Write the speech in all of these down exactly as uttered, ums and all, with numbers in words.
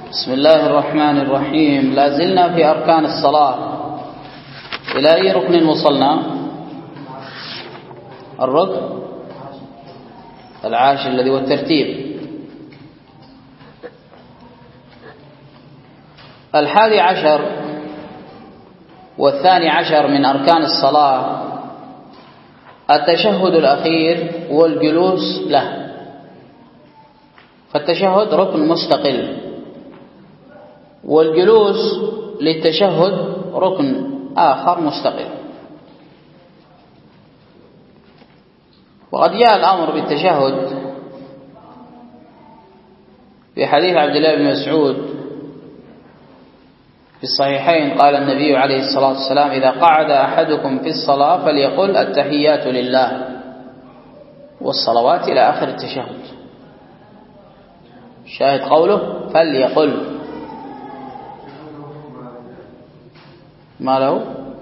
بسم الله الرحمن الرحيم. لا زلنا في أركان الصلاة. إلى أي ركن وصلنا؟ الركن العاشر الذي هو الترتيب. الحادي عشر والثاني عشر من أركان الصلاة التشهد الأخير والجلوس له. فالتشهد ركن مستقل، والجلوس للتشهد ركن آخر مستقل. وقد جاء الأمر بالتشهد في حديث عبد الله بن مسعود في الصحيحين، قال النبي عليه الصلاة والسلام: إذا قعد أحدكم في الصلاة فليقل التحيات لله والصلوات إلى آخر التشهد. شاهد قوله فليقل، ما له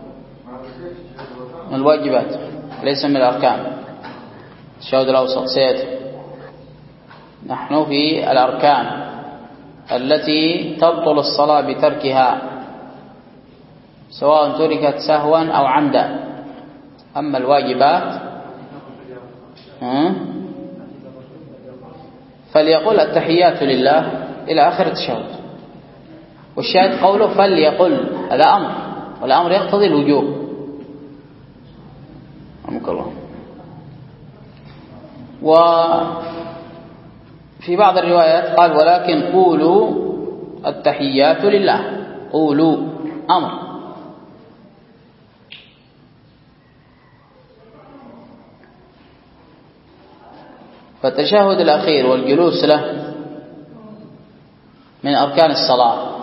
من الواجبات ليس من الأركان. التشهد الأوسط سيأتي. نحن في الأركان التي تبطل الصلاة بتركها، سواء تركت سهوا أو عمدا. أما الواجبات فليقل التحيات لله إلى آخر التشهد. والشاهد قوله فليقل، هذا أمر، والأمر يقتضي الوجوب. رحمك الله. وفي بعض الروايات قال: ولكن قولوا التحيات لله. قولوا أمر. فالتشهد الأخير والجلوس له من أركان الصلاة.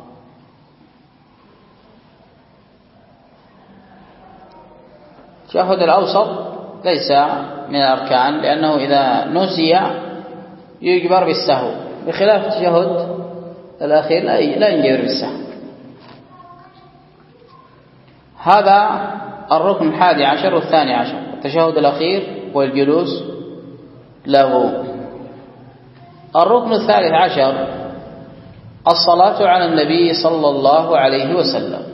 التشهد الأوسط ليس من الأركان، لأنه إذا نسي يجبر بالسهو، بخلاف التشهد الأخير لا ينجبر بالسهو. هذا الركن الحادي عشر والثاني عشر، التشهد الأخير والجلوس له. الركن الثالث عشر الصلاة على النبي صلى الله عليه وسلم.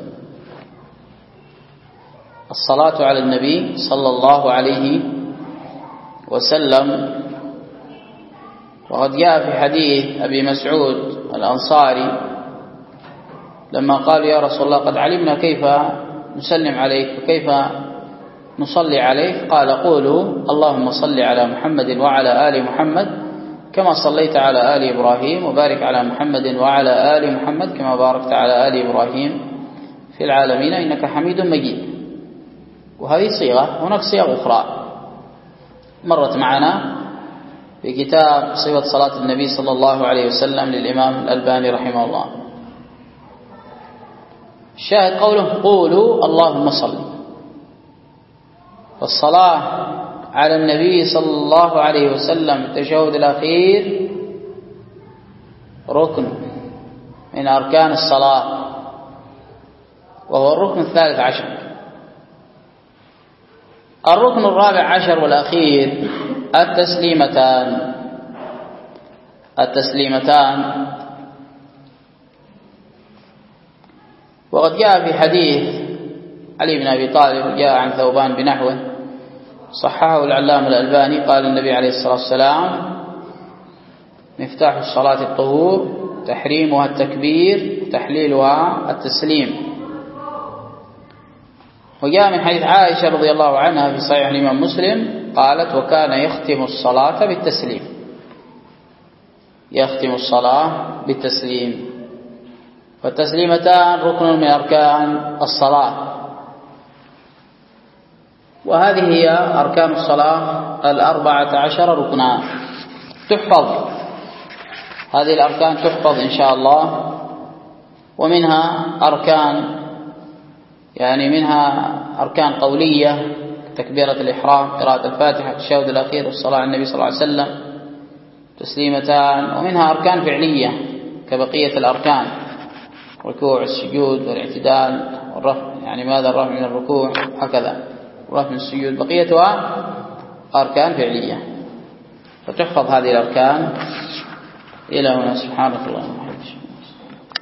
الصلاة على النبي صلى الله عليه وسلم. وقد جاء في حديث أبي مسعود الأنصاري لما قال: يا رسول الله، قد علمنا كيف نسلم عليك وكيف نصلي عليك. قال: قولوا اللهم صل على محمد وعلى آل محمد كما صليت على آل إبراهيم، وبارك على محمد وعلى آل محمد كما باركت على آل إبراهيم في العالمين إنك حميد مجيد. وهذه صيغة. هناك صيغ أخرى مرت معنا في كتاب صفة صلاة النبي صلى الله عليه وسلم للإمام الألباني رحمه الله. الشاهد قوله قولوا اللهم صل. والصلاة على النبي صلى الله عليه وسلم التشهد الأخير ركن من أركان الصلاة، وهو الركن الثالث عشر. الركن الرابع عشر والأخير التسليمتان. التسليمتان وقد جاء في حديث علي بن أبي طالب، جاء عن ثوبان بنحوه، صححه العلامة الألباني. قال النبي عليه الصلاة والسلام: مفتاح الصلاة الطهور، تحريمها التكبير، تحليلها التسليم. وجاء من حديث عائشة رضي الله عنها في صحيح الإمام مسلم قالت: وكان يختم الصلاة بالتسليم. يختم الصلاة بالتسليم. فالتسليمتان ركن من أركان الصلاة. وهذه هي أركان الصلاة الأربعة عشر ركنا. تحفظ هذه الأركان، تحفظ إن شاء الله. ومنها أركان، يعني منها أركان قولية: تكبيرة الإحرام، قراءة الفاتحة، التشهد الأخير، والصلاة على النبي صلى الله عليه وسلم، تسليمتان. ومنها أركان فعلية كبقية الأركان: الركوع، السجود، والاعتدال، والرفع، يعني ماذا الرفع من الركوع، هكذا الرفع من السجود. بقيتها أركان فعلية. فتحفظ هذه الأركان إلى هنا. سبحانك اللهم.